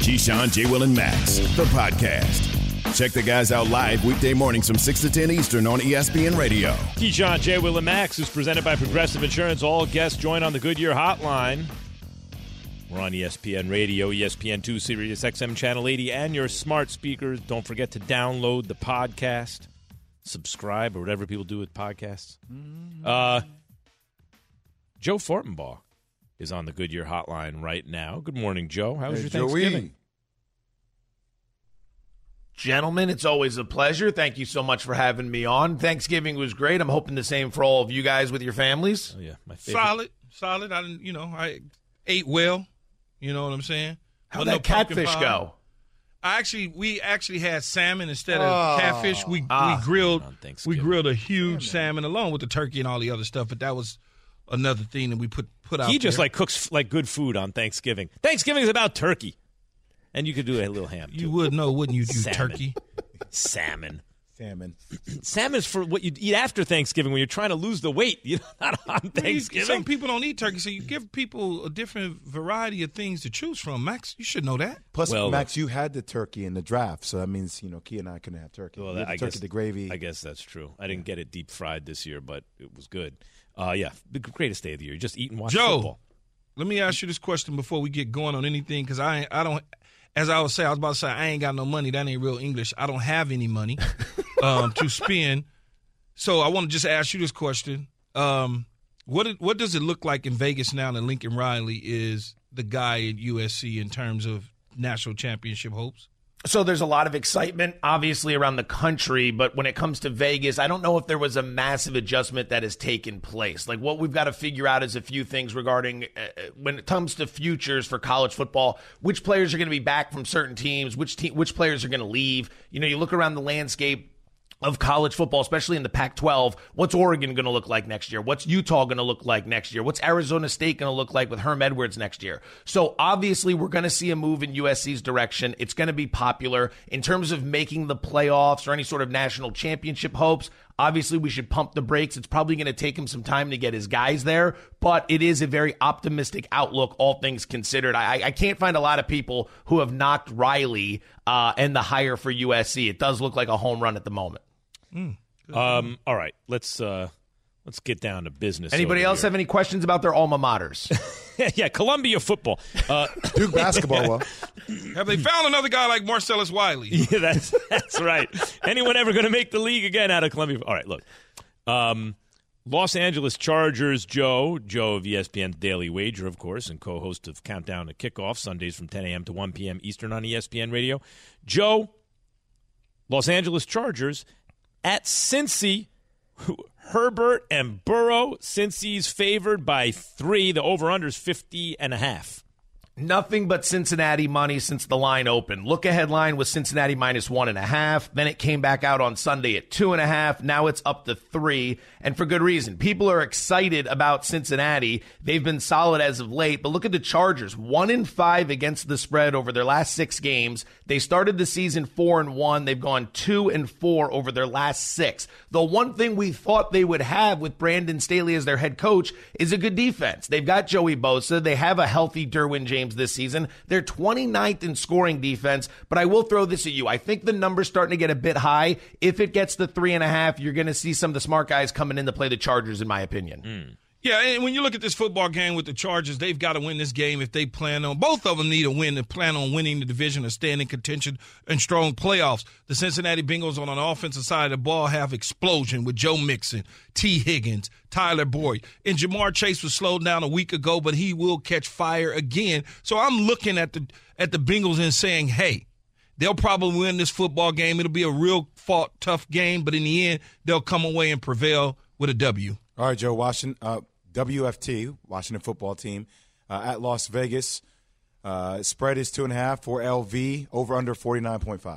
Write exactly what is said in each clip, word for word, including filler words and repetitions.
Keyshawn, J. Will, and Max, the podcast. Check the guys out live weekday mornings from six to ten Eastern on E S P N Radio. Keyshawn, J. Will, and Max is presented by Progressive Insurance. All guests join on the Goodyear Hotline. We're on E S P N Radio, E S P N two, Sirius X M Channel eighty, and your smart speakers. Don't forget to download the podcast, subscribe, or whatever people do with podcasts. Uh, Joe Fortenbaugh is on the Goodyear Hotline right now. Good morning, Joe. How was Hey, your Thanksgiving? Joey. Gentlemen, it's always a pleasure. Thank you so much for having me on. Thanksgiving was great. I'm hoping the same for all of you guys with your families. Oh, yeah, my favorite. Solid, solid. I didn't, you know, I ate well. You know what I'm saying? How'd Wasn't that no pumpkin catfish pie. go? I actually, we actually had salmon instead of Oh. catfish. We Ah. we grilled, On we Thanksgiving. grilled a huge salmon along with the turkey and all the other stuff. But that was another thing that we put put out. He just there. like cooks like good food on Thanksgiving. Thanksgiving is about turkey, and you could do a little ham too. you would know, wouldn't you? You Salmon. turkey. Salmon. Salmon. Salmon is for what you eat after Thanksgiving when you're trying to lose the weight. You know, not on You- Thanksgiving. Some people don't eat turkey, so you give people a different variety of things to choose from. Max, you should know that. Plus, Well, Max, you had the turkey in the draft, so that means, you know, Key and I couldn't have turkey. Well, You had the I turkey, guess the gravy. I guess that's true. I didn't get it deep fried this year, but it was good. Uh, yeah, the greatest day of the year. Just eat and watch Joe, football. let me ask you this question before we get going on anything, because I ain't- I don't. As I was saying, I was about to say I ain't got no money. That ain't real English. I don't have any money um, to spend. So I want to just ask you this question: um, What it, what does it look like in Vegas now that Lincoln Riley is the guy at U S C in terms of national championship hopes? So there's a lot of excitement, obviously, around the country. But when it comes to Vegas, I don't know if there was a massive adjustment that has taken place. Like, what we've got to figure out is a few things regarding uh, when it comes to futures for college football, which players are going to be back from certain teams, which te- which players are going to leave. You know, you look around the landscape of college football, especially in the Pac twelve, what's Oregon going to look like next year? What's Utah going to look like next year? What's Arizona State going to look like with Herm Edwards next year? So obviously we're going to see a move in U S C's direction. It's going to be popular in terms of making the playoffs or any sort of national championship hopes. Obviously, we should pump the brakes. It's probably going to take him some time to get his guys there, but it is a very optimistic outlook, all things considered. I, I can't find a lot of people who have knocked Riley uh, and the hire for U S C. It does look like a home run at the moment. Um, all right, let's uh, let's get down to business. Anybody over else here. have any questions about their alma maters? Yeah, Columbia football. Uh, Duke basketball, well. Have they found another guy like Marcellus Wiley? yeah, that's that's right. Anyone ever going to make the league again out of Columbia? All right, look. Um, Los Angeles Chargers, Joe, Joe of E S P N's Daily Wager, of course, and co-host of Countdown to Kickoff, Sundays from ten a.m. to one p.m. Eastern on E S P N Radio. Joe, Los Angeles Chargers at Cincy, Herbert and Burrow. Cincy's favored by three. The over-under is fifty and a half. Nothing but Cincinnati money since the line opened. Look-ahead line was Cincinnati minus one and a half. Then it came back out on Sunday at two and a half. Now it's up to three, and for good reason. People are excited about Cincinnati. They've been solid as of late, but look at the Chargers. One in five against the spread over their last six games. They started the season four and one. They've gone two and four over their last six. The one thing we thought they would have with Brandon Staley as their head coach is a good defense. They've got Joey Bosa. They have a healthy Derwin James this season. They're twenty-ninth in scoring defense, but I will throw this at you. I think the number's starting to get a bit high. If it gets to three and a half, you're going to see some of the smart guys coming in to play the Chargers, in my opinion. Mm. Yeah, and when you look at this football game with the Chargers, they've got to win this game if they plan on – both of them need a win to plan on winning the division or staying in contention and strong playoffs. The Cincinnati Bengals on an offensive side of the ball have explosion with Joe Mixon, T. Higgins, Tyler Boyd. And Jamar Chase was slowed down a week ago, but he will catch fire again. So I'm looking at the at the Bengals and saying, hey, they'll probably win this football game. It'll be a real fought, tough game, but in the end, they'll come away and prevail with a W. All right, Joe, Washington, uh, W F T, Washington football team, uh, at Las Vegas. Uh, spread is two and a half for L V, over under forty-nine point five.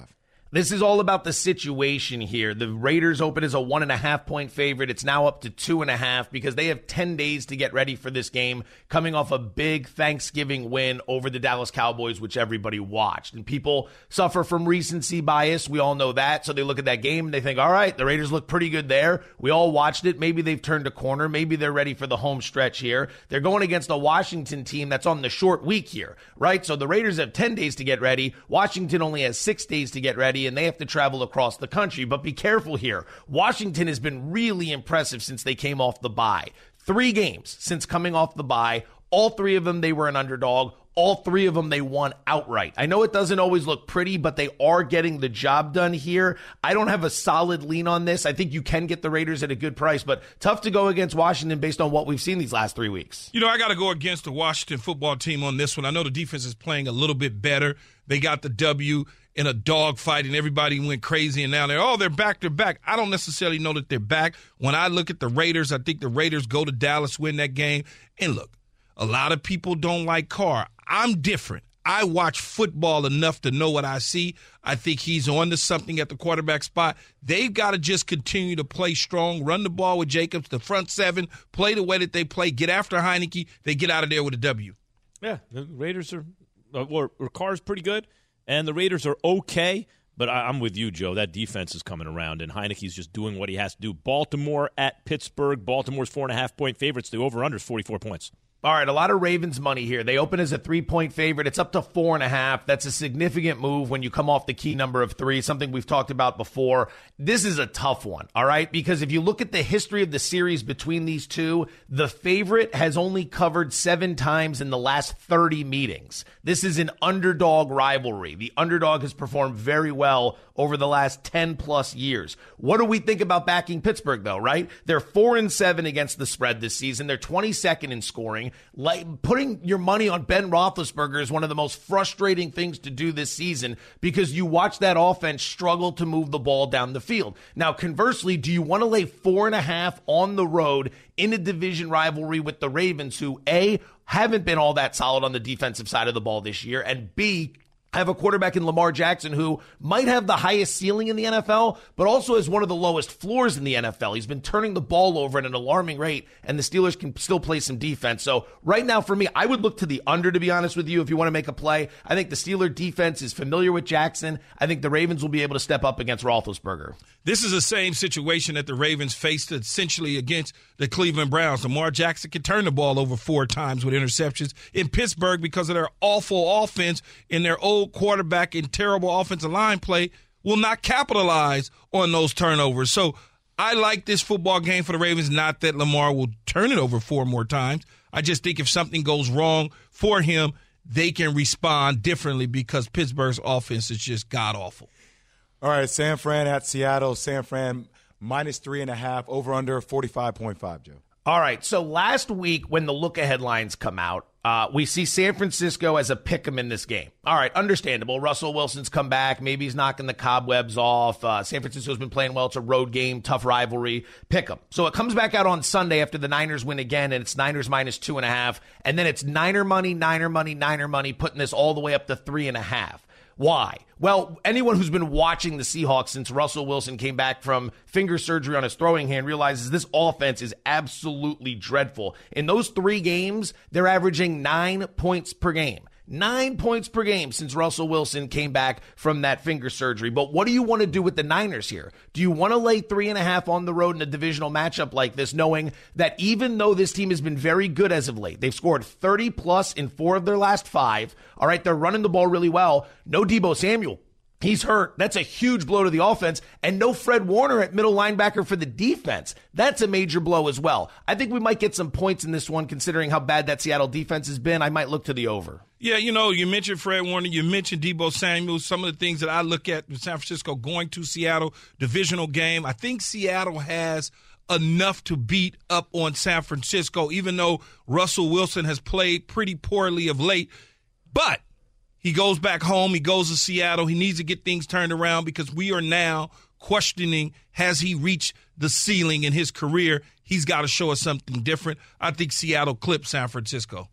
This is all about the situation here. The Raiders open as a one and a half point favorite. It's now up to two and a half because they have ten days to get ready for this game, coming off a big Thanksgiving win over the Dallas Cowboys, which everybody watched. And people suffer from recency bias. We all know that. So they look at that game and they think, all right, the Raiders look pretty good there. We all watched it. Maybe they've turned a corner. Maybe they're ready for the home stretch here. They're going against a Washington team that's on the short week here, right? So the Raiders have ten days to get ready. Washington only has six days to get ready, and they have to travel across the country. But be careful here. Washington has been really impressive since they came off the bye. Three games since coming off the bye. All three of them, they were an underdog. All three of them, they won outright. I know it doesn't always look pretty, but they are getting the job done here. I don't have a solid lean on this. I think you can get the Raiders at a good price, but tough to go against Washington based on what we've seen these last three weeks. You know, I got to go against the Washington football team on this one. I know the defense is playing a little bit better. They got the W in a dogfight, and everybody went crazy, and now they're, oh, they're back, they're back. I don't necessarily know that they're back. When I look at the Raiders, I think the Raiders go to Dallas, win that game. And look, a lot of people don't like Carr. I'm different. I watch football enough to know what I see. I think he's on to something at the quarterback spot. They've got to just continue to play strong, run the ball with Jacobs, the front seven, play the way that they play, get after Heineke. They get out of there with a W. Yeah, the Raiders are uh, – or, or Carr's pretty good, and the Raiders are okay. But I, I'm with you, Joe. That defense is coming around, and Heineke's just doing what he has to do. Baltimore at Pittsburgh. Baltimore's four and a half point favorites. The over-under is forty-four points. All right, a lot of Ravens money here. They open as a three-point favorite. It's up to four and a half. That's a significant move when you come off the key number of three, something we've talked about before. This is a tough one, all right? Because if you look at the history of the series between these two, the favorite has only covered seven times in the last thirty meetings. This is an underdog rivalry. The underdog has performed very well over the last ten plus years. What do we think about backing Pittsburgh, though, right? They're four and seven against the spread this season. They're twenty-second in scoring. Like, putting your money on Ben Roethlisberger is one of the most frustrating things to do this season because you watch that offense struggle to move the ball down the field. Now, conversely, do you want to lay four and a half on the road in a division rivalry with the Ravens, who A, haven't been all that solid on the defensive side of the ball this year, and B, have a quarterback in Lamar Jackson who might have the highest ceiling in the N F L, but also has one of the lowest floors in the N F L. He's been turning the ball over at an alarming rate, and the Steelers can still play some defense. So right now, for me, I would look to the under, to be honest with you, if you want to make a play. I think the Steeler defense is familiar with Jackson. I think the Ravens will be able to step up against Roethlisberger. This is the same situation that the Ravens faced essentially against the Cleveland Browns. Lamar Jackson can turn the ball over four times with interceptions. In Pittsburgh, because of their awful offense and their old quarterback and terrible offensive line play, will not capitalize on those turnovers. So I like this football game for the Ravens, not that Lamar will turn it over four more times. I just think if something goes wrong for him, they can respond differently because Pittsburgh's offense is just god-awful. All right, San Fran at Seattle. San Fran minus three and a half, over under forty-five point five, Joe. All right, so last week when the look-ahead lines come out, uh, we see San Francisco as a pick-em in this game. All right, understandable. Russell Wilson's come back. Maybe he's knocking the cobwebs off. Uh, San Francisco's been playing well. It's a road game, tough rivalry. Pick 'em. So it comes back out on Sunday after the Niners win again, and it's Niners minus two and a half. And then it's Niner money, Niner money, Niner money, putting this all the way up to three and a half. Why? Well, anyone who's been watching the Seahawks since Russell Wilson came back from finger surgery on his throwing hand realizes this offense is absolutely dreadful. In those three games, they're averaging nine points per game. Nine points per game since Russell Wilson came back from that finger surgery. But what do you want to do with the Niners here? Do you want to lay three and a half on the road in a divisional matchup like this, knowing that even though this team has been very good as of late, they've scored thirty plus in four of their last five. All right, they're running the ball really well. No Deebo Samuel. He's hurt. That's a huge blow to the offense. And no Fred Warner at middle linebacker for the defense. That's a major blow as well. I think we might get some points in this one considering how bad that Seattle defense has been. I might look to the over. Yeah, you know, you mentioned Fred Warner. You mentioned Deebo Samuel. Some of the things that I look at with San Francisco going to Seattle, divisional game. I think Seattle has enough to beat up on San Francisco, even though Russell Wilson has played pretty poorly of late. But he goes back home. He goes to Seattle. He needs to get things turned around because we are now questioning, has he reached the ceiling in his career? He's got to show us something different. I think Seattle clips San Francisco.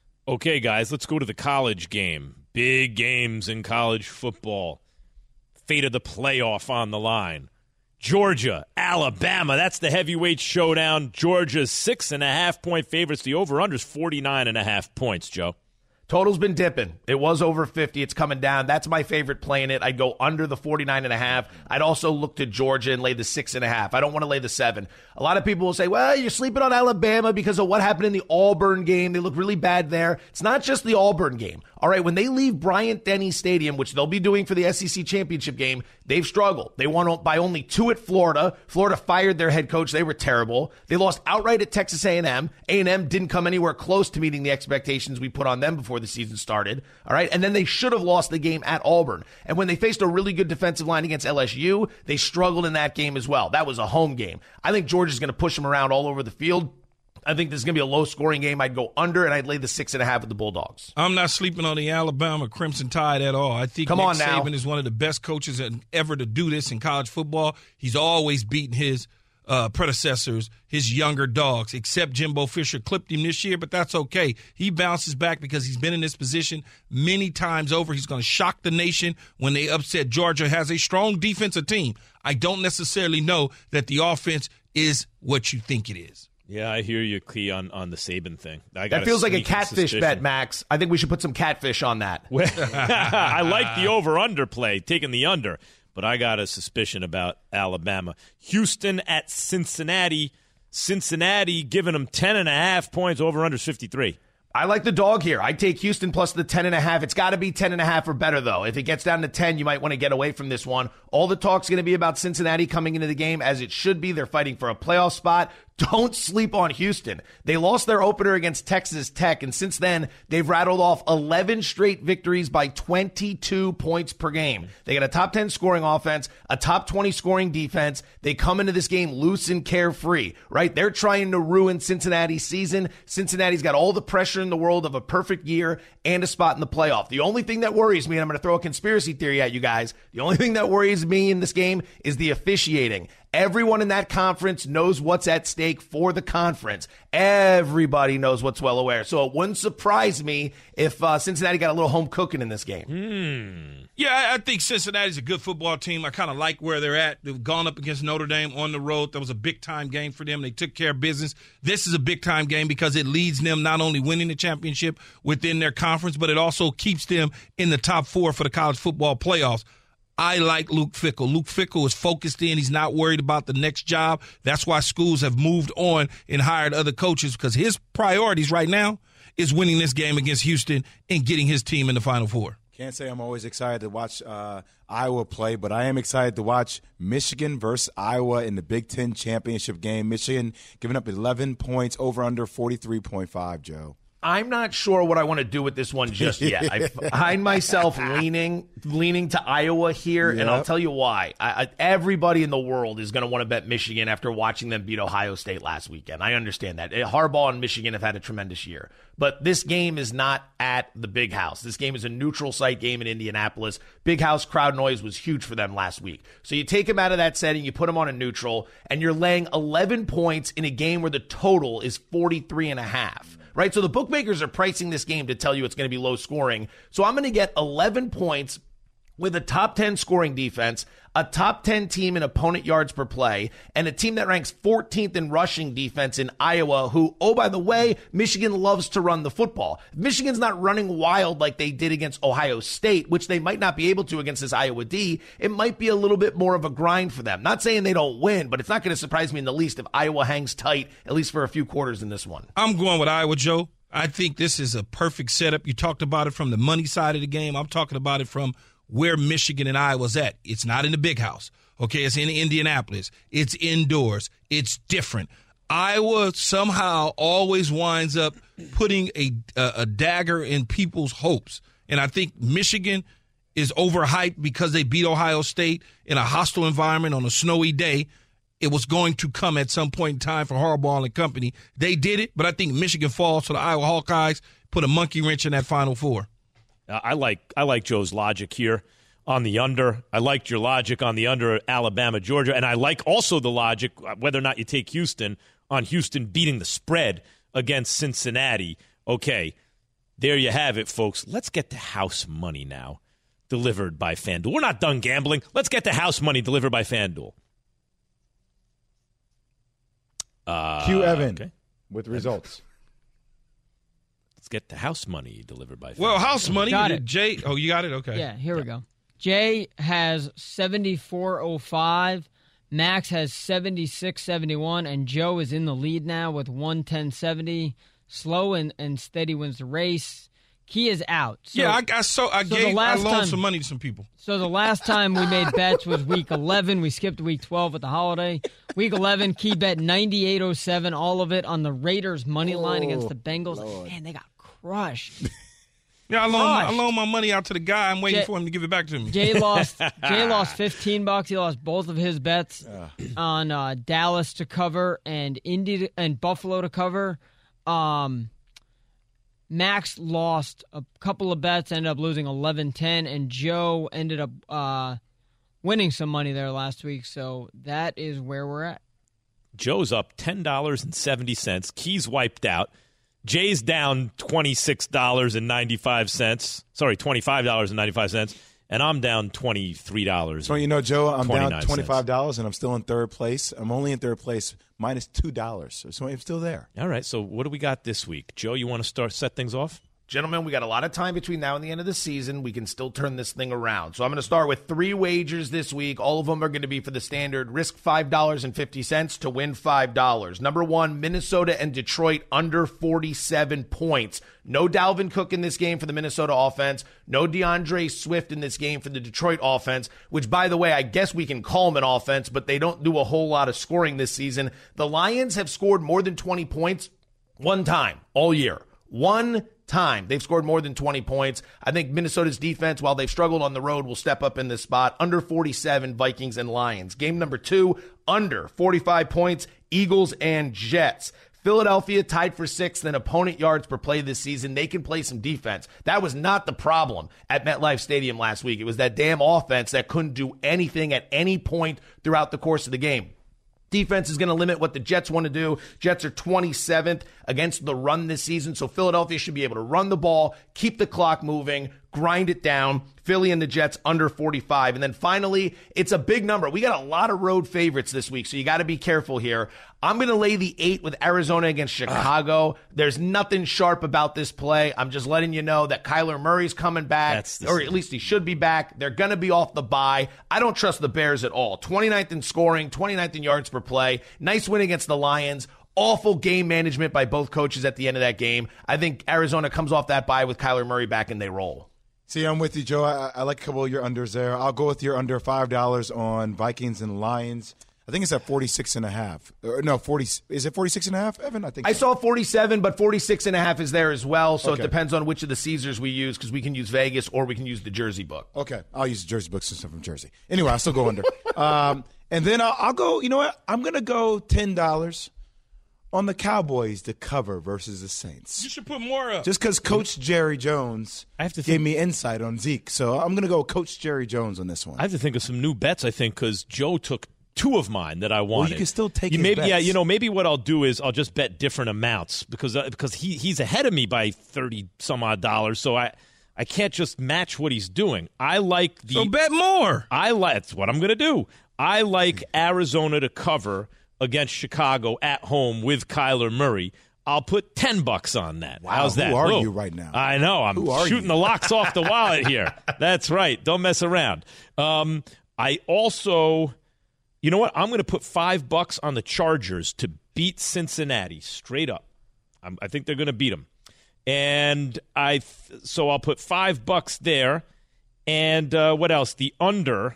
Okay, guys, let's go to the college game. Big games in college football. fate of the playoff on the line. Georgia, Alabama, that's the heavyweight showdown. Georgia's six and a half point favorites. The over-under's forty-nine and a half points, Joe. Total's been dipping. It was over fifty. It's coming down. That's my favorite play in it. I'd go under the forty-nine and a half. I'd also look to Georgia and lay the six and a half. I don't want to lay the seven. A lot of people will say, well, you're sleeping on Alabama because of what happened in the Auburn game. They look really bad there. It's not just the Auburn game. All right, when they leave Bryant-Denny Stadium, which they'll be doing for the S E C championship game, they've struggled. They won by only two at Florida. Florida fired their head coach. They were terrible. They lost outright at Texas A and M. A and M didn't come anywhere close to meeting the expectations we put on them before the season started. All right, and then they should have lost the game at Auburn. And when they faced a really good defensive line against L S U, they struggled in that game as well. That was a home game. I think Georgia's going to push them around all over the field. I think this is going to be a low-scoring game. I'd go under, and I'd lay the six and a half with the Bulldogs. I'm not sleeping on the Alabama Crimson Tide at all. I think Come Nick on now. Saban is one of the best coaches ever to do this in college football. He's always beaten his uh, predecessors, his younger dogs, except Jimbo Fisher clipped him this year, but that's okay. He bounces back because he's been in this position many times over. He's going to shock the nation when they upset Georgia. Has a strong defensive team. I don't necessarily know that the offense is what you think it is. Yeah, I hear you, Key, on, on the Saban thing. I That feels like a catfish bet, Max. I think we should put some catfish on that. I like the over-under play, taking the under, but I got a suspicion about Alabama. Houston at Cincinnati. Cincinnati giving them ten and a half points, over-under fifty-three. I like the dog here. I take Houston plus the ten and a half. It's got to be ten and a half or better, though. If it gets down to ten, you might want to get away from this one. All the talk's going to be about Cincinnati coming into the game, as it should be. They're fighting for a playoff spot. Don't sleep on Houston. They lost their opener against Texas Tech, and since then, they've rattled off eleven straight victories by twenty-two points per game. They got a top ten scoring offense, a top twenty scoring defense. They come into this game loose and carefree, right? They're trying to ruin Cincinnati's season. Cincinnati's got all the pressure in the world of a perfect year and a spot in the playoff. The only thing that worries me, and I'm going to throw a conspiracy theory at you guys, the only thing that worries me in this game is the officiating. Everyone in that conference knows what's at stake for the conference. Everybody knows what's well aware. So it wouldn't surprise me if uh, Cincinnati got a little home cooking in this game. Hmm. Yeah, I think Cincinnati's a good football team. I kind of like where they're at. They've gone up against Notre Dame on the road. That was a big-time game for them. They took care of business. This is a big-time game because it leads them not only winning the championship within their conference, but it also keeps them in the top four for the college football playoffs. I like Luke Fickell. Luke Fickell is focused in. He's not worried about the next job. That's why schools have moved on and hired other coaches, because his priorities right now is winning this game against Houston and getting his team in the Final Four. Can't say I'm always excited to watch uh, Iowa play, but I am excited to watch Michigan versus Iowa in the Big Ten championship game. Michigan giving up eleven points, over under forty-three point five, Joe. I'm not sure what I want to do with this one just yet. I find myself leaning leaning to Iowa here, yep. And I'll tell you why. I, I, everybody in the world is going to want to bet Michigan after watching them beat Ohio State last weekend. I understand that. Harbaugh and Michigan have had a tremendous year. But this game is not at the Big House. This game is a neutral site game in Indianapolis. Big House crowd noise was huge for them last week. So you take them out of that setting, you put them on a neutral, and you're laying eleven points in a game where the total is forty-three and a half. Right, so the bookmakers are pricing this game to tell you it's going to be low scoring. So I'm going to get eleven points with a top ten scoring defense, a top ten team in opponent yards per play, and a team that ranks fourteenth in rushing defense in Iowa, who, oh, by the way, Michigan loves to run the football. If Michigan's not running wild like they did against Ohio State, which they might not be able to against this Iowa D, it might be a little bit more of a grind for them. Not saying they don't win, but it's not going to surprise me in the least if Iowa hangs tight, at least for a few quarters in this one. I'm going with Iowa, Joe. I think this is a perfect setup. You talked about it from the money side of the game. I'm talking about it from where Michigan and Iowa's at. It's not in the Big House. Okay, it's in Indianapolis. It's indoors. It's different. Iowa somehow always winds up putting a, a, a dagger in people's hopes. And I think Michigan is overhyped because they beat Ohio State in a hostile environment on a snowy day. It was going to come at some point in time for Harbaugh and company. They did it, but I think Michigan falls to the Iowa Hawkeyes, put a monkey wrench in that Final Four. Uh, I like I like Joe's logic here on the under. I liked your logic on the under Alabama, Georgia, and I like also the logic, whether or not you take Houston, on Houston beating the spread against Cincinnati. Okay, there you have it, folks. Let's get to house money now. delivered by FanDuel. We're not done gambling. Let's get the house money delivered by FanDuel. Uh, Q Evan okay. with results. Let's get the house money delivered by FanDuel. Well, house money. Got it. Jay. Oh, you got it? Okay. Yeah, here we go. Jay has seventy-four oh five. Max has seventy-six seventy-one. And Joe is in the lead now with one ten seventy. Slow and, and steady wins the race. Key is out. So, yeah, I, I so I so gave the last I loaned time, some money to some people. So the last time we made bets was week eleven. We skipped week twelve with the holiday. Week eleven, Key bet ninety-eight oh seven, all of it on the Raiders money line Oh, against the Bengals. Lord. Man, they got crushed. Yeah, I loaned, I Crushed. loaned my money out to the guy. I'm waiting Jay- for him to give it back to me. Jay lost. Jay lost fifteen bucks. He lost both of his bets on uh, Dallas to cover and Indy to, and Buffalo to cover. Um, Max lost a couple of bets, ended up losing eleven ten, and Joe ended up uh, winning some money there last week. So that is where we're at. Joe's up ten dollars and seventy cents. Key's wiped out. Jay's down twenty-six dollars and ninety-five cents. Sorry, twenty-five dollars and ninety-five cents. And I'm down twenty-three dollars. So you know, Joe, I'm down twenty-nine twenty-five dollars, and I'm still in third place. I'm only in third place, minus two dollars. So I'm still there. All right, so what do we got this week? Joe, you want to start set things off? Gentlemen, we got a lot of time between now and the end of the season. We can still turn this thing around. So I'm going to start with three wagers this week. All of them are going to be for the standard risk five dollars and fifty cents to win five dollars. Number one, Minnesota and Detroit under forty-seven points. No Dalvin Cook in this game for the Minnesota offense. No DeAndre Swift in this game for the Detroit offense, which, by the way, I guess we can call them an offense, but they don't do a whole lot of scoring this season. The Lions have scored more than twenty points one time all year. One time they've scored more than twenty points. I think Minnesota's defense, while they've struggled on the road, will step up in this spot. Under forty-seven, Vikings and Lions. Game number two, under forty-five points, Eagles and Jets. Philadelphia tied for sixth in opponent yards per play this season. They can play some defense. That was not the problem at MetLife Stadium last week. It was that damn offense that couldn't do anything at any point throughout the course of the game. Defense is going to limit what the Jets want to do. Jets are twenty-seventh against the run this season, so Philadelphia should be able to run the ball, keep the clock moving, grind it down. Philly and the Jets under forty-five. And then finally, it's a big number. We got a lot of road favorites this week, so you got to be careful here. I'm going to lay the eight with Arizona against Chicago. Uh, There's nothing sharp about this play. I'm just letting you know that Kyler Murray's coming back, or at least he should be back. They're going to be off the bye. I don't trust the Bears at all. twenty-ninth in scoring, twenty-ninth in yards per play. Nice win against the Lions. Awful game management by both coaches at the end of that game. I think Arizona comes off that bye with Kyler Murray back and they roll. See, I'm with you, Joe. I, I like a couple of your unders there. I'll go with your under five dollars on Vikings and Lions. I think it's at forty-six and a half. Or, no, forty. Is it forty-six and a half, Evan? I think I so. saw forty-seven, but forty-six and a half is there as well. So Okay. it depends on which of the Caesars we use, because we can use Vegas or we can use the Jersey book. Okay, I'll use the Jersey book since I'm from Jersey. Anyway, I'll still go under. um, and then I'll, I'll go, you know what? I'm going to go ten dollars on the Cowboys to cover versus the Saints. You should put more up. Just because Coach Jerry Jones I have to gave think- me insight on Zeke. So I'm going to go Coach Jerry Jones on this one. I have to think of some new bets, I think, because Joe took two of mine that I wanted. you can still take you his maybe, Yeah, bets. you know, maybe what I'll do is I'll just bet different amounts because uh, because he he's ahead of me by thirty some odd dollars. So I I can't just match what he's doing. I like the so bet more. I like that's what I'm going to do. I like Arizona to cover against Chicago at home with Kyler Murray. I'll put ten bucks on that. Wow, How's that? who are Whoa. you right now? I know. I'm Who are shooting you? the locks off the wallet here. That's right. Don't mess around. Um, I also, you know what? I'm going to put five bucks on the Chargers to beat Cincinnati straight up. I'm, I think they're going to beat them. And I, th- so I'll put five bucks there. And uh, what else? The under.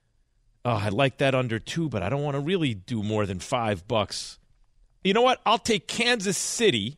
Oh, I like that under too, but I don't want to really do more than five bucks. You know what? I'll take Kansas City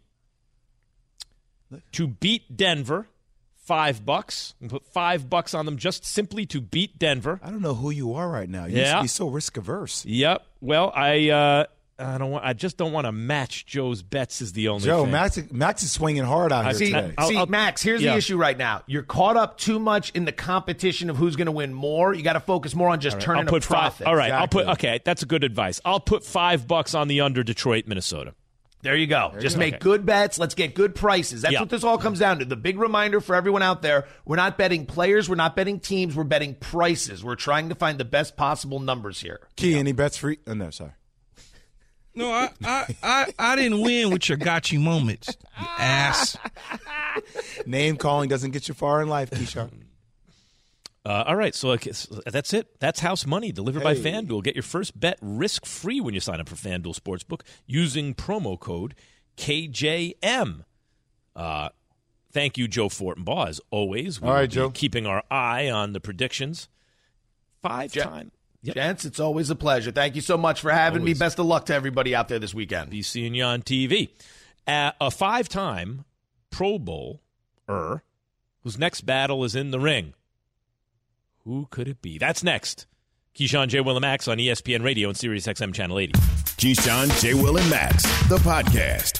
to beat Denver. Five bucks. And put five bucks on them just simply to beat Denver. I don't know who you are right now. You Yeah. used to be so risk averse. Yep. Well, I uh, I don't want. I just don't want to match Joe's bets. Is the only Joe, thing. Max, Max is swinging hard out here See, today. I'll- see I'll- Max, here's yeah. the issue right now. You're caught up too much in the competition of who's going to win more. You got to focus more on just turning I'll put a profit. five. All right. I'll put. Exactly. Okay, that's a good advice. I'll put five bucks on the under Detroit, Minnesota. There you go. There Just you go. make okay. good bets. Let's get good prices. That's yep. what this all comes down to. The big reminder for everyone out there, we're not betting players, we're not betting teams, we're betting prices. We're trying to find the best possible numbers here. Key, yeah. any bets for you? Oh, no, sorry. No, I, I, I, I didn't win with your gotcha moments, you ass. Name calling doesn't get you far in life, Keyshawn. Uh, all right, so that's it. That's House Money delivered hey. by FanDuel. Get your first bet risk-free when you sign up for FanDuel Sportsbook using promo code K J M. Uh, thank you, Joe Fortenbaugh, as always. We all right, will Joe. be keeping our eye on the predictions. Five-time. Yep. Gents, it's always a pleasure. Thank you so much for having always. me. Best of luck to everybody out there this weekend. Be seeing you on T V. Uh, a five-time Pro Bowl-er whose next battle is in the ring. Who could it be? That's next. Keyshawn, J. Will, and Max on E S P N Radio and Sirius X M Channel eighty. Keyshawn, J. Will, and Max, the podcast.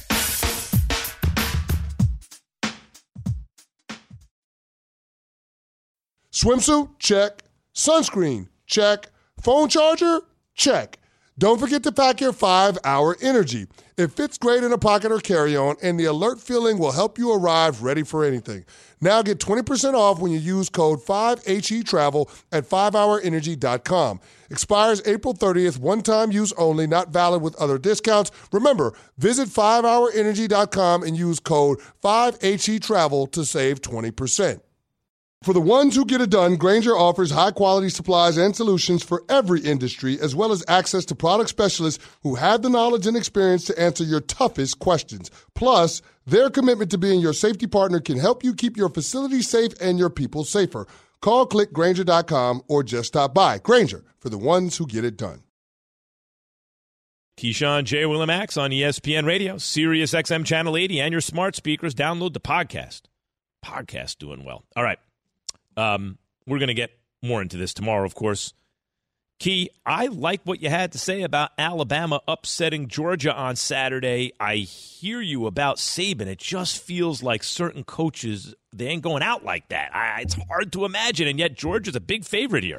Swimsuit? Check. Sunscreen? Check. Phone charger? Check. Don't forget to pack your five hour Energy. It fits great in a pocket or carry-on, and the alert feeling will help you arrive ready for anything. Now get twenty percent off when you use code five H E Travel at five hour energy dot com. Expires April thirtieth, one-time use only, not valid with other discounts. Remember, visit five hour energy dot com and use code five H E Travel to save twenty percent. For the ones who get it done, Grainger offers high-quality supplies and solutions for every industry, as well as access to product specialists who have the knowledge and experience to answer your toughest questions. Plus, their commitment to being your safety partner can help you keep your facility safe and your people safer. Call, click Grainger dot com, or just stop by. Grainger, for the ones who get it done. Keyshawn, J. Will, and Max on E S P N Radio, Sirius X M Channel eighty, and your smart speakers. Download the podcast. Podcast doing well. All right. Um, we're going to get more into this tomorrow, of course. Key, I like what you had to say about Alabama upsetting Georgia on Saturday. I hear you about Saban. It just feels like certain coaches, they ain't going out like that. I, it's hard to imagine, and yet Georgia's a big favorite here.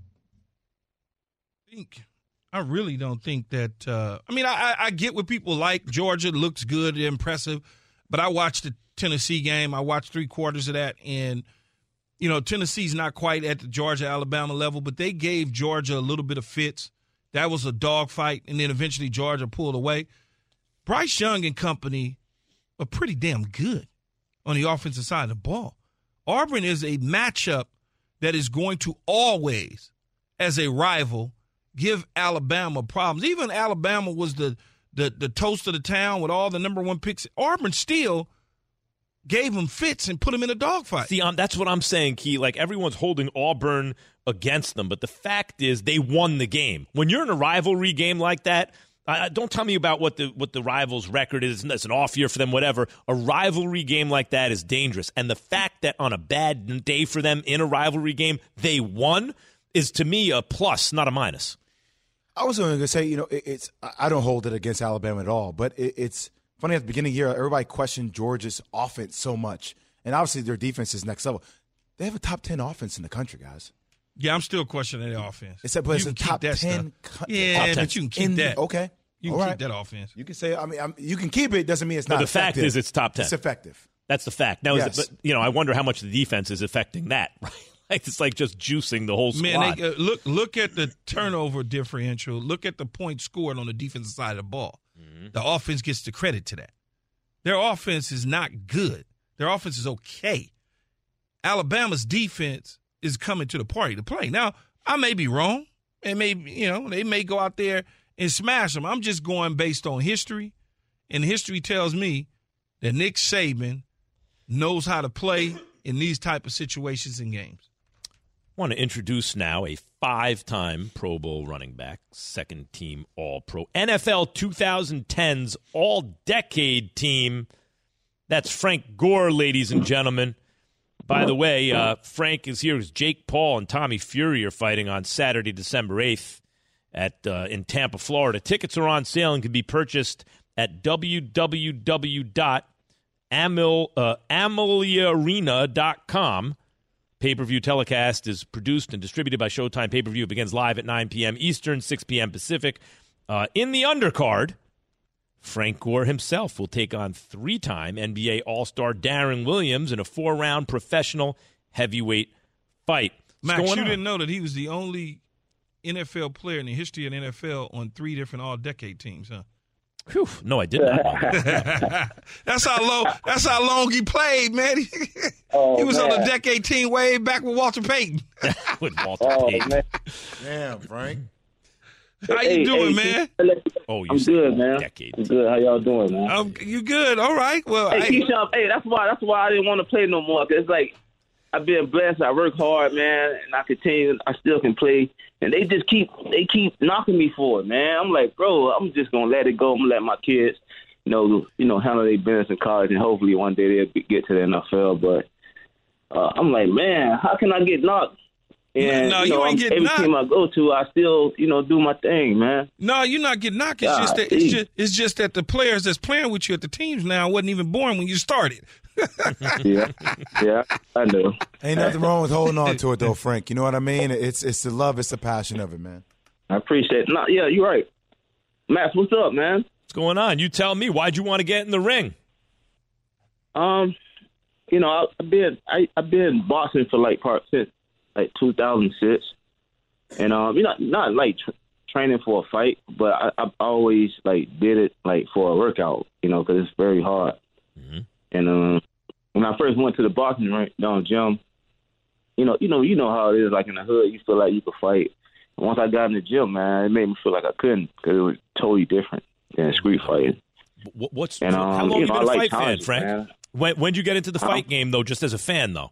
I think I really don't think that uh, – I mean, I, I get what people like. Georgia looks good, impressive, but I watched the Tennessee game. I watched three quarters of that, and – you know, Tennessee's not quite at the Georgia-Alabama level, but they gave Georgia a little bit of fits. That was a dogfight, and then eventually Georgia pulled away. Bryce Young and company are pretty damn good on the offensive side of the ball. Auburn is a matchup that is going to always, as a rival, give Alabama problems. Even Alabama was the, the, the toast of the town with all the number one picks. Auburn still – gave him fits and put him in a dogfight. See, um, that's what I'm saying, Key. Like, everyone's holding Auburn against them, but the fact is they won the game. When you're in a rivalry game like that, uh, don't tell me about what the what the rival's record is. It's an off year for them, whatever. A rivalry game like that is dangerous. And the fact that on a bad day for them in a rivalry game, they won is, to me, a plus, not a minus. I was only going to say, you know, it, it's I don't hold it against Alabama at all, but it, it's – funny, at the beginning of the year, everybody questioned Georgia's offense so much. And obviously their defense is next level. They have a top ten offense in the country, guys. Yeah, I'm still questioning their offense. It's a, but it's a top ten. Co- yeah, top ten. But you can keep in, that. Okay. You can All keep right. that offense. You can say, I mean, I'm, you can keep it. Doesn't mean it's not but the effective. fact is it's top ten. It's effective. That's the fact. Now, yes. is it, but, you know, I wonder how much the defense is affecting that, right? Like, it's like just juicing the whole squad. Man, they, uh, look, look at the turnover differential. Look at the points scored on the defensive side of the ball. Mm-hmm. The offense gets the credit to that. Their offense is not good. Their offense is okay. Alabama's defense is coming to the party to play. Now, I may be wrong, and maybe, you know, they may go out there and smash them. I'm just going based on history, and history tells me that Nick Saban knows how to play in these type of situations and games. I want to introduce now a five-time Pro Bowl running back, second-team All-Pro, N F L twenty ten's All-Decade team. That's Frank Gore, ladies and gentlemen. By the way, uh, Frank is here because Jake Paul and Tommy Fury are fighting on Saturday, December eighth at uh, in Tampa, Florida. Tickets are on sale and can be purchased at w w w dot amelia arena dot com. Pay-per-view telecast is produced and distributed by Showtime Pay-per-view. It begins live at nine p.m. Eastern, six p.m. Pacific. Uh, in the undercard, Frank Gore himself will take on three-time N B A All-Star Darren Williams in a four-round professional heavyweight fight. Max, you on? didn't know that he was the only N F L player in the history of the N F L on three different all-decade teams, huh? Whew. No, I did not know that. that's how long. That's how long he played, man. Oh, he was man. on the decade team way back with Walter Payton. With Walter Oh, Payton. man. Damn, Frank. How Hey, you doing, hey, man? Oh, you I'm said good, man. decade. I'm good. How y'all doing, man? Um, you good? All right. Well, Hey, I, Keyshawn, hey, that's why that's why I didn't want to play no more. Cause it's like I've been blessed. I work hard, man, and I continue. I still can play, and they just keep they keep knocking me for it, man. I'm like, bro, I'm just gonna let it go. I'm gonna let my kids, you know, you know, handle their business in college, and hopefully one day they'll be, get to the N F L. But uh, I'm like, man, how can I get knocked? And No, you know, you ain't I'm- getting every knocked. team I go to, I still, you know, do my thing, man. no, you're not getting knocked. It's God, just that it's geez. just it's just that the players that's playing with you at the teams now wasn't even born when you started. Yeah, yeah, I know. Ain't nothing wrong with holding on to it, though, Frank. You know what I mean? It's it's the love, it's the passion of it, man. I appreciate it. No, yeah, you're right. Max, what's up, man? What's going on? You tell me. Why'd you want to get in the ring? Um, you know, I, I've been I, I've been boxing for like part since like two thousand six, and um, you know, not like tr- training for a fight, but I, I've always like did it like for a workout, you know, because it's very hard. Mm-hmm. And um, when I first went to the boxing ring down gym, you know, you know, you know how it is. Like in the hood, you feel like you could fight. And once I got in the gym, man, it made me feel like I couldn't because it was totally different than street fighting. What, what's And how um, long you you know, been I a like fight fan, challenges, Frank? man. When when'd you get into the Huh? fight game though? Just as a fan though.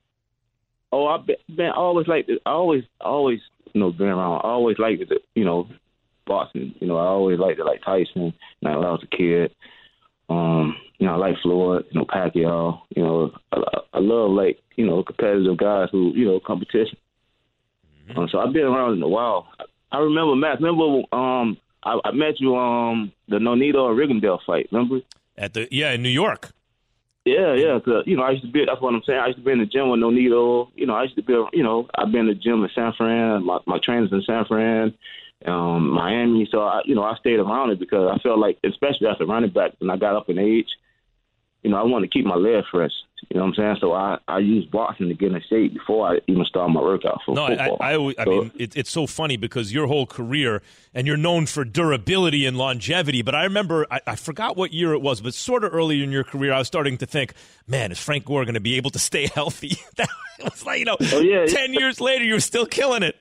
Oh, I've been, been always like I always always you know been around. I always liked it, you know, boxing. You know, I always liked it like Tyson. You know, when I was a kid. Um, you know, I like Floyd. You know, Pacquiao. You know, I, I love like you know competitive guys who you know competition. Mm-hmm. Um, so I've been around in a while. I remember Matt. Remember um I, I met you um the Nonito and Riggindale fight. Remember? At the yeah in New York. Yeah, yeah. Cause, you know, I used to be. That's what I'm saying. I used to be in the gym with Nonito. You know, I used to be. You know, I've been in the gym in San Fran. My my trainers in San Fran, um, Miami. So I, you know, I stayed around it because I felt like, especially as a running back, when I got up in age, you know, I wanted to keep my leg fresh. You know what I'm saying? So I, I used boxing to get in shape before I even started my workout for No, football. I, I, always, I So- mean, it, it's so funny because your whole career, and you're known for durability and longevity, but I remember, I, I forgot what year it was, but sort of earlier in your career, I was starting to think, man, is Frank Gore going to be able to stay healthy? That was like, you know, Oh, yeah. ten years later, you're still killing it.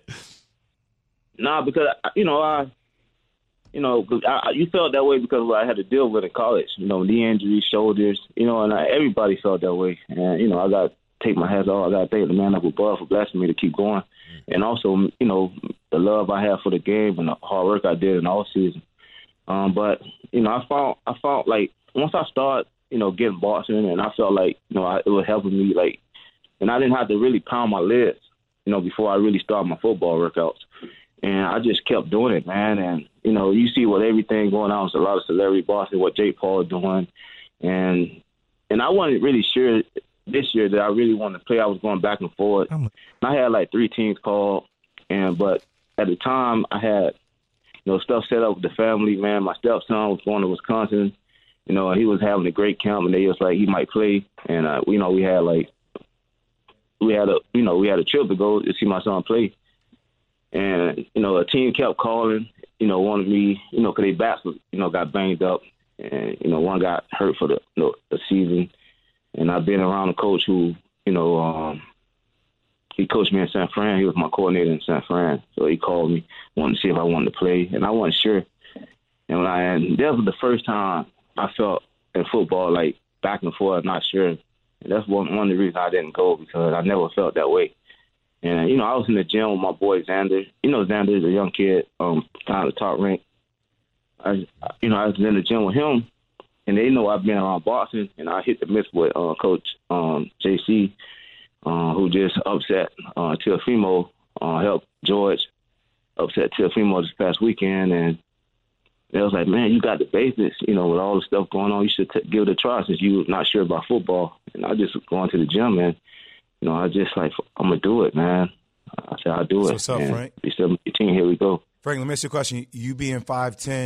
Nah, because you know I, you know, 'cause I, you felt that way because of what I had to deal with in college. You know, knee injuries, shoulders. You know, and I, everybody felt that way. And you know, I got to take my hats off. I got to thank the man up above for blessing me to keep going. And also, you know, the love I have for the game and the hard work I did in all season. Um, but you know, I found I found like once I started, you know, getting boxing, and I felt like you know I, it was helping me like, and I didn't have to really pound my legs, you know, before I really started my football workouts. And I just kept doing it, man. And, you know, you see what everything going on. It's a lot of celebrity boxing, what Jake Paul is doing. And and I wasn't really sure this year that I really wanted to play. I was going back and forth. And I had like three teams called. And but at the time, I had, you know, stuff set up with the family, man. My stepson was going to Wisconsin. You know, he was having a great camp, and they was like, he might play. And, uh, you know, we had like, we had a, you know, we had a trip to go to see my son play. And, you know, a team kept calling, you know, wanted me, you know, because their backs, was, you know, got banged up. And, you know, one got hurt for the, you know, the season. And I've been around a coach who, you know, um, he coached me in San Fran. He was my coordinator in San Fran. So he called me, wanted to see if I wanted to play. And I wasn't sure. And, when I, and that was the first time I felt in football, like, back and forth, not sure. And that's one, one of the reasons I didn't go, because I never felt that way. And, you know, I was in the gym with my boy Xander. You know, Xander is a young kid, um, kind of the top rank. I, you know, I was in the gym with him, and they know I've been around boxing, and I hit the miss with uh, Coach um, J C, uh, who just upset uh, Teofimo, uh, helped George upset Teofimo this past weekend. And they was like, man, you got the basics, you know, with all the stuff going on. You should t- give it a try since you're not sure about football. And I just going to the gym, and, you know, I just like, I'm going to do it, man. I said, I'll do it. What's up, and Frank? Be seventeen, here we go. Frank, let me ask you a question. You being five ten,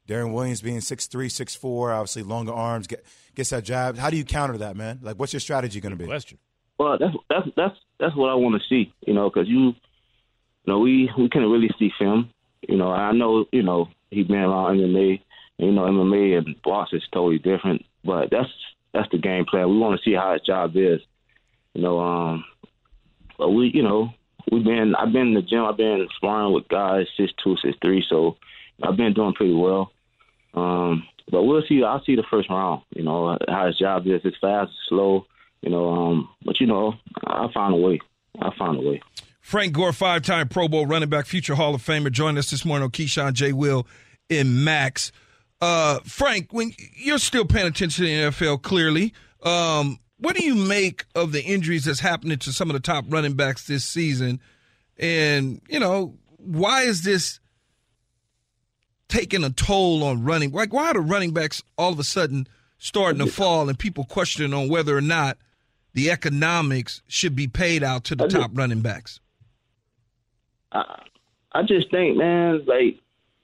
Darren Williams being six three, six four, obviously longer arms, get, gets that jab. How do you counter that, man? Like, what's your strategy going to be? Question. Well, that's that's that's that's what I want to see, you know, because you, you know, we we couldn't really see film. You know, I know, you know, he's been around M M A, and, you know, M M A and boxing is totally different, but that's that's the game plan. We want to see how his job is, you know. Um, but we, you know, we've been. I've been in the gym. I've been sparring with guys six two, six three, so I've been doing pretty well. Um, but we'll see. I'll see the first round. You know, how his job is. It's fast, slow. You know, um, but, you know, I'll find a way. I'll find a way. Frank Gore, five-time Pro Bowl running back, future Hall of Famer, joined us this morning on Keyshawn, J. Will, and Max. Uh, Frank, when you're still paying attention to the N F L, clearly, um, what do you make of the injuries that's happening to some of the top running backs this season? And, you know, why is this taking a toll on running? Like, why are the running backs all of a sudden starting to fall and people questioning on whether or not the economics should be paid out to the I just, top running backs? I, I just think, man, like,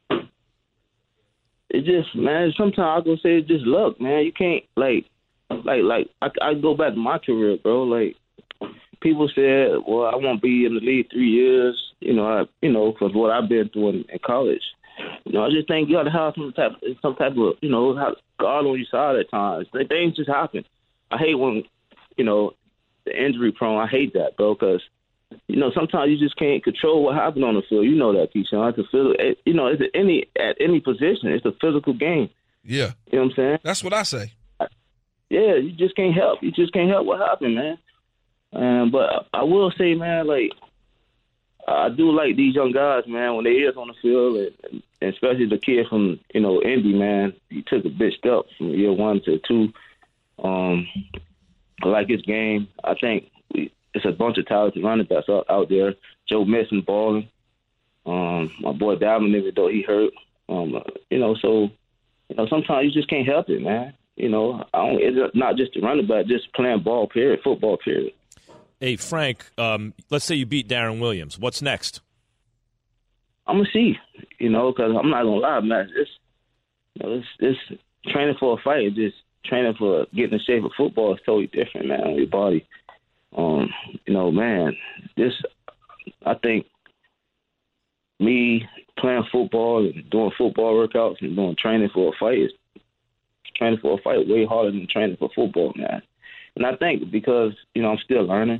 it just, man, sometimes I go say it's just luck, man. You can't, like, like, like, I, I go back to my career, bro. Like, people said, well, I won't be in the league three years, you know, I, you know, because what I've been through in, in college. You know, I just think you got to have some type, some type of, you know, guard on your side at times. Things just happen. I hate when, you know, the injury prone. I hate that, bro, because, you know, sometimes you just can't control what happens on the field. You know that, Keyshawn. It's a physical, it, you know, it's at any at any position. It's a physical game. Yeah. You know what I'm saying? That's what I say. Yeah, you just can't help. You just can't help what happened, man. Um, but I will say, man, like, I do like these young guys, man, when they is on the field, and, and especially the kid from, you know, Indy, man. He took a big step from year one to two. Um, I like his game. I think we, it's a bunch of talented running backs out, out there. Joe Mixon balling. Um, my boy Dalvin, even though he hurt. Um, you know, so, you know, sometimes you just can't help it, man. You know, I don't, it's not just the running back, just playing ball, period, football, period. Hey, Frank, um, let's say you beat Darren Williams. What's next? I'm going to see, you know, because I'm not going to lie, man. It's, you know, it's, it's training for a fight. It's just training for getting in shape of football is totally different, man, on your body. Um, you know, man, this, I think me playing football and doing football workouts and doing training for a fight is training for a fight way harder than training for football, man. And I think because, you know, I'm still learning.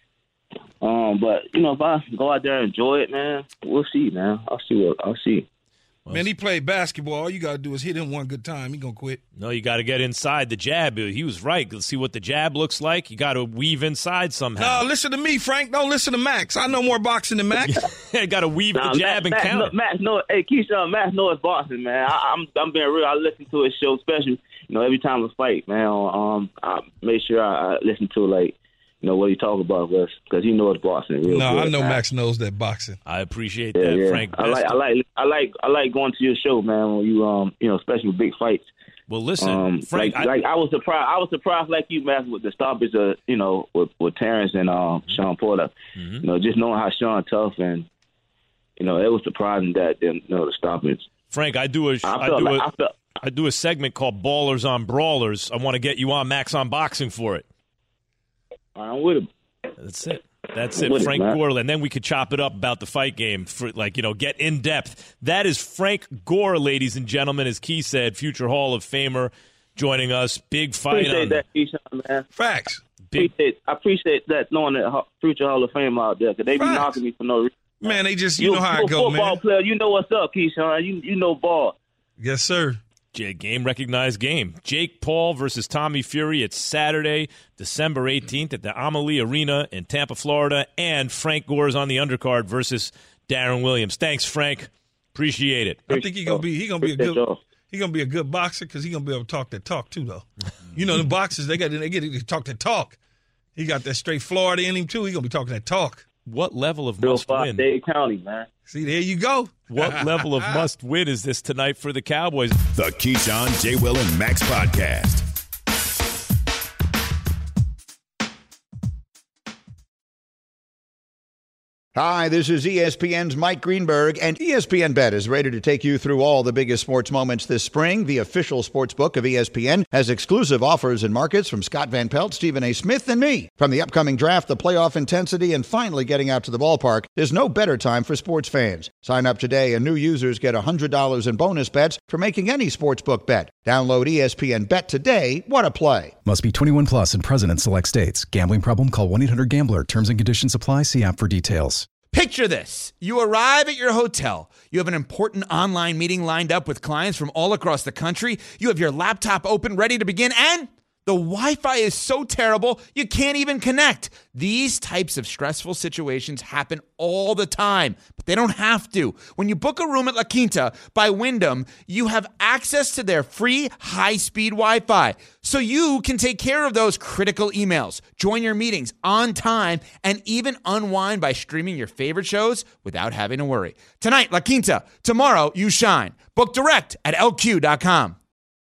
Um, but, you know, if I go out there and enjoy it, man, we'll see, man. I'll see what I'll see. Man, he played basketball. All you got to do is hit him one good time. He going to quit. No, you got to get inside the jab. He was right. Let's see what the jab looks like. You got to weave inside somehow. No, listen to me, Frank. Don't listen to Max. I know more boxing than Max. You got to weave nah, the jab Max, and count. Max, Max, no, hey, Keyshawn, Max knows boxing, man. I, I'm I'm being real. I listen to his show, especially, you know, every time I fight, man. Um, I make sure I, I listen to, like, you know, what he talk about, because he knows boxing real no, good. I know man. Max knows that boxing. I appreciate Yeah, that, yeah. Frank. I like, I like, I like, I like going to your show, man. When you, um, you know, especially with big fights. Well, listen, um, Frank. Like I, like, I was surprised. I was surprised, like you, Max, with the stoppage of, you know, with, with Terrence and um, Sean Porter. Mm-hmm. You know, just knowing how Sean tough, and you know, it was surprising that them, you know, the stoppage. Frank, I do a, I, I felt do like, a, I, felt, I do a segment called Ballers on Brawlers. I want to get you on Max on Boxing for it. I'm with him. That's it. That's I'm it, with Frank it, Gore. And then we could chop it up about the fight game, for like, you know, get in depth. That is Frank Gore, ladies and gentlemen, as Key said, future Hall of Famer, joining us. Big fight. Appreciate on that, Keyshawn, man. Facts. Big, Appreciate, I appreciate that, knowing that future Hall of Fame out there, because they be Facts. knocking me for no reason. Man, they just, you, you know how you it go, football man. player, you know what's up, Keyshawn. You you know ball. Yes, sir. game recognized game. Jake Paul versus Tommy Fury. It's Saturday, December eighteenth at the Amalie Arena in Tampa, Florida. And Frank Gore's on the undercard versus Darren Williams. Thanks, Frank. Appreciate it. I think he gonna be he gonna be a good y'all. he gonna be a good boxer because he gonna be able to talk that talk too, though. You know, the boxers they got they get to talk that talk. He got that straight Florida in him too. He gonna be talking that talk. What level of Real must five win? Dade County, man. See, there you go. What level of must win is this tonight for the Cowboys? The Keyshawn, J. Will, and Max podcast. Hi, this is E S P N's Mike Greenberg, and E S P N Bet is ready to take you through all the biggest sports moments this spring. The official sports book of E S P N has exclusive offers and markets from Scott Van Pelt, Stephen A. Smith, and me. From the upcoming draft, the playoff intensity, and finally getting out to the ballpark, there's no better time for sports fans. Sign up today, and new users get one hundred dollars in bonus bets for making any sportsbook bet. Download E S P N Bet today. What a play. Must be twenty-one plus and present in select states. Gambling problem? Call one eight hundred gambler. Terms and conditions apply. See app for details. Picture this. You arrive at your hotel. You have an important online meeting lined up with clients from all across the country. You have your laptop open, ready to begin, and the Wi-Fi is so terrible, you can't even connect. These types of stressful situations happen all the time, but they don't have to. When you book a room at La Quinta by Wyndham, you have access to their free high-speed Wi-Fi, so you can take care of those critical emails, join your meetings on time, and even unwind by streaming your favorite shows without having to worry. Tonight, La Quinta. Tomorrow, you shine. Book direct at L Q dot com.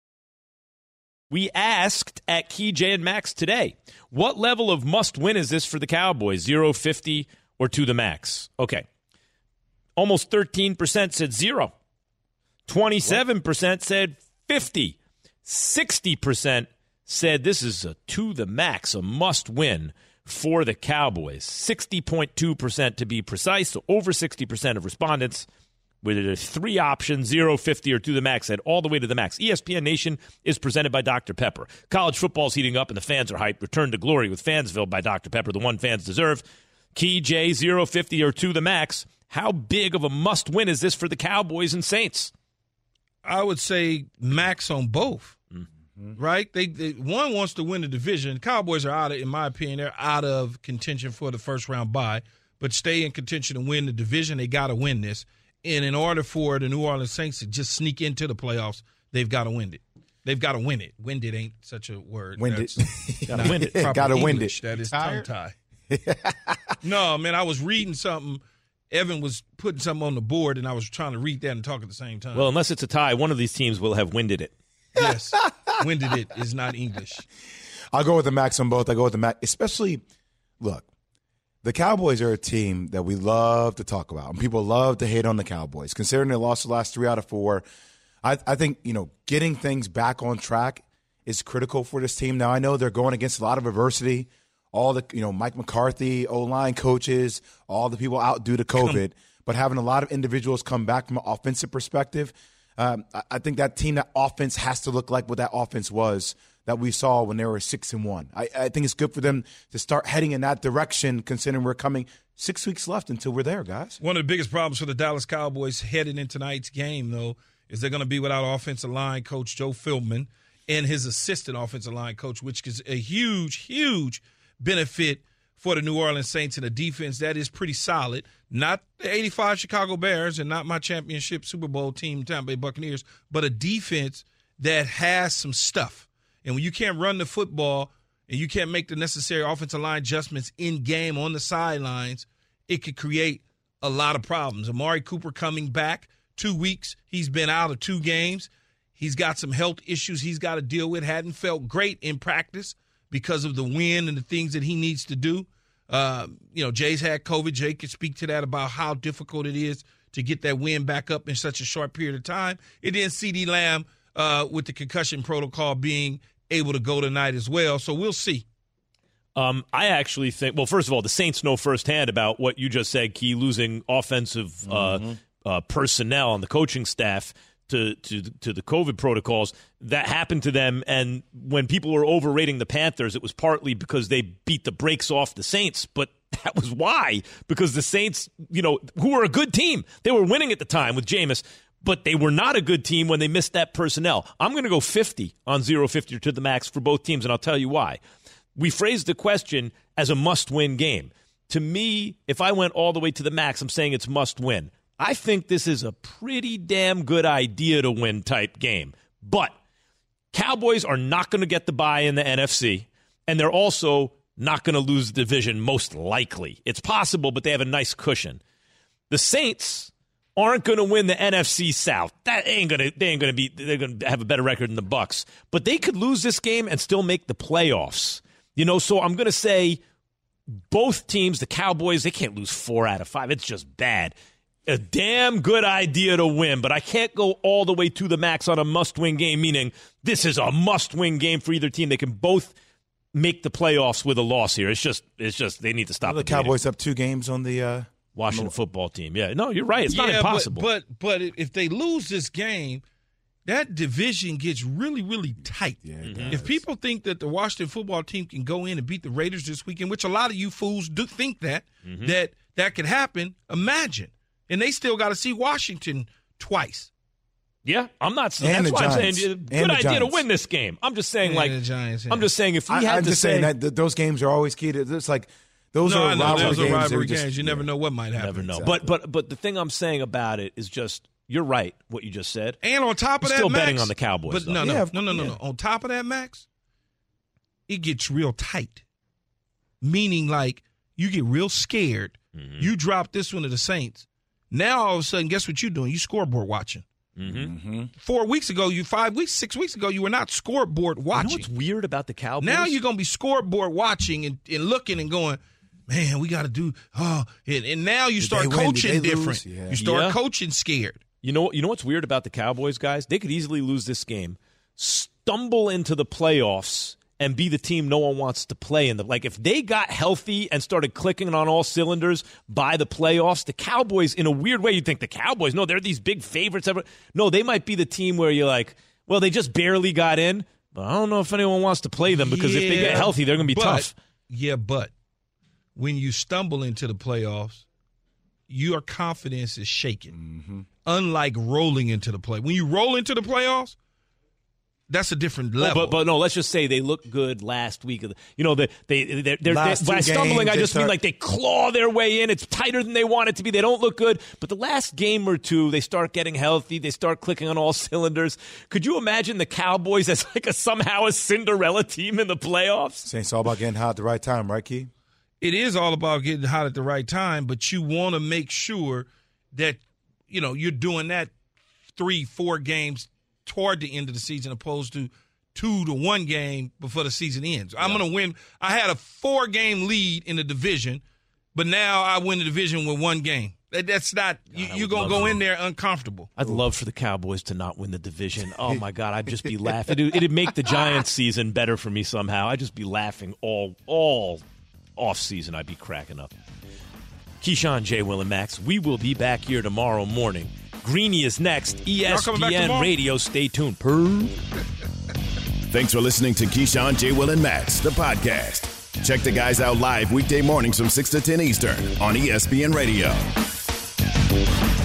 We asked at Key, J, and Max today, what level of must-win is this for the Cowboys, zero, fifty, or to the max? Okay. Almost thirteen percent said zero. twenty-seven percent said fifty. sixty percent said this is a to the max, a must-win for the Cowboys. sixty point two percent to be precise, so over sixty percent of respondents with three options, zero, fifty, or to the max, said all the way to the max. E S P N Nation is presented by Doctor Pepper. College football's heating up and the fans are hyped. Return to glory with Fansville by Doctor Pepper, the one fans deserve. Key, J, zero, fifty, or to the max. How big of a must-win is this for the Cowboys and Saints? I would say max on both, mm-hmm. right? They, they one wants to win the division. Cowboys are out of, in my opinion, they're out of contention for the first-round bye, but stay in contention and win the division. They got to win this. And in order for the New Orleans Saints to just sneak into the playoffs, they've got to win it. They've got to win it. Win it ain't such a word. Win it. Got to win it. Got to win it. That is tongue tie. No, man, I was reading something. Evan was putting something on the board, and I was trying to read that and talk at the same time. Well, unless it's a tie, one of these teams will have winded it. Yes. Winded it is not English. I'll go with the max on both. I go with the max. Especially, look, the Cowboys are a team that we love to talk about, and people love to hate on the Cowboys. Considering they lost the last three out of four, I, I think, you know, getting things back on track is critical for this team. Now, I know they're going against a lot of adversity. All the, you know, Mike McCarthy, O-line coaches, all the people out due to COVID, but having a lot of individuals come back from an offensive perspective, um, I, I think that team, that offense has to look like what that offense was that we saw when they were six and one. I, I think it's good for them to start heading in that direction, considering we're coming six weeks left until we're there, guys. One of the biggest problems for the Dallas Cowboys heading into tonight's game, though, is they're going to be without offensive line coach Joe Philbin and his assistant offensive line coach, which is a huge, huge benefit for the New Orleans Saints and a defense that is pretty solid. Not the eighty-five Chicago Bears and not my championship Super Bowl team, Tampa Bay Buccaneers, but a defense that has some stuff. And when you can't run the football and you can't make the necessary offensive line adjustments in game on the sidelines, it could create a lot of problems. Amari Cooper coming back two weeks. He's been out of two games. He's got some health issues he's got to deal with. Hadn't felt great in practice because of the wind and the things that he needs to do. Uh, you know, Jay's had COVID. Jay could speak to that about how difficult it is to get that wind back up in such a short period of time. And then CeeDee Lamb uh, with the concussion protocol being able to go tonight as well. So we'll see. Um, I actually think, well, first of all, the Saints know firsthand about what you just said, Key, losing offensive mm-hmm. uh, uh, personnel on the coaching staff to, to to the COVID protocols. That happened to them, and when people were overrating the Panthers, it was partly because they beat the brakes off the Saints, but that was why, because the Saints, you know, who were a good team, they were winning at the time with Jameis, but they were not a good team when they missed that personnel. I'm going to go fifty on zero fifty to the max for both teams, and I'll tell you why. We phrased the question as a must-win game. To me, if I went all the way to the max, I'm saying it's must-win. I think this is a pretty damn good idea to win type game. But Cowboys are not going to get the bye in the N F C, and they're also not going to lose the division most likely. It's possible, but they have a nice cushion. The Saints aren't going to win the N F C South. That ain't going to they ain't going to be they're going to have a better record than the Bucs. But they could lose this game and still make the playoffs. You know, so I'm going to say both teams, the Cowboys, they can't lose four out of five. It's just bad. A damn good idea to win, but I can't go all the way to the max on a must-win game, meaning this is a must-win game for either team. They can both make the playoffs with a loss here. It's just, it's just they need to stop the Cowboys up two games on the uh, Washington no. football team. Yeah, no, you're right. It's not yeah, impossible. But, but but if they lose this game, that division gets really, really tight. Yeah, mm-hmm. If people think that the Washington football team can go in and beat the Raiders this weekend, which a lot of you fools do think that, mm-hmm. that that could happen, imagine. And they still got to see Washington twice. Yeah, I'm not saying and that's why Giants. I'm saying And good idea Giants. to win this game. I'm just saying, And like, the Giants, yeah. I'm just saying if we I, had I'm to just say saying that th- those games are always key to. It's like those no, are I know. rivalry Those are games. rivalry They're games. just- You never yeah. know what might happen. never know. Exactly. But but but the thing I'm saying about it is just you're right. What you just said. And on top of I'm that, still Max, betting on the Cowboys, But though. no, no, Yeah, no, no, no, yeah. no. On top of that, Max, it gets real tight. Meaning, like you get real scared. Mm-hmm. You drop this one to the Saints. Now all of a sudden, guess what you're doing? You scoreboard watching. Mm-hmm. Four weeks ago, you five weeks, six weeks ago, you were not scoreboard You know watching. what's weird about the Cowboys? Now you're gonna be scoreboard watching and, and looking and going, man, we got to do. Oh, and, and now you Did start they win? Did coaching they lose? different. Yeah. You start Yeah. coaching scared. You know, you know what's weird about the Cowboys, guys? They could easily lose this game, stumble into the playoffs, and be the team no one wants to play in. The like, if they got healthy and started clicking on all cylinders by the playoffs, the Cowboys, in a weird way, you'd think the Cowboys, no, they're these big favorites. Ever. No, they might be the team where you're like, well, they just barely got in, but I don't know if anyone wants to play them because if they get Yeah, healthy, they're going to be but- tough. Yeah, but when you stumble into the playoffs, your confidence is shaken. Mm-hmm. Unlike rolling into the play. When you roll into the playoffs, that's a different Oh, level. but but no, let's just say they look good last week. Of the, you know, they they they're, they're, Last they by two stumbling, games, I they just mean start- like they claw their way in. It's tighter than they want it to be. They don't look good, but the last game or two, they start getting healthy. They start clicking on all cylinders. Could you imagine the Cowboys as like a somehow a Cinderella team in the playoffs? Saying it's all about getting hot at the right time, right, Key? it is all about getting hot at the right time, but you want to make sure that, you know, you're doing that three, four games toward the end of the season opposed to two to one game before the season ends. I'm going to win. I had a four-game lead in the division, but now I win the division with one game. That, that's not – you, you're going to go in there uncomfortable. I'd love for the Cowboys to not win the division. Oh, my God, I'd just be laughing. It'd, it'd make the Giants season better for me somehow. I'd just be laughing all all off season. I'd be cracking up. Keyshawn, J. Will, and Max, we will be back here tomorrow morning. Greeny is next. E S coming back P N tomorrow? Radio. Stay tuned. Purr. Thanks for listening to Keyshawn, J. Will, and Max, the podcast. Check the guys out live weekday mornings from six to ten Eastern on E S P N Radio.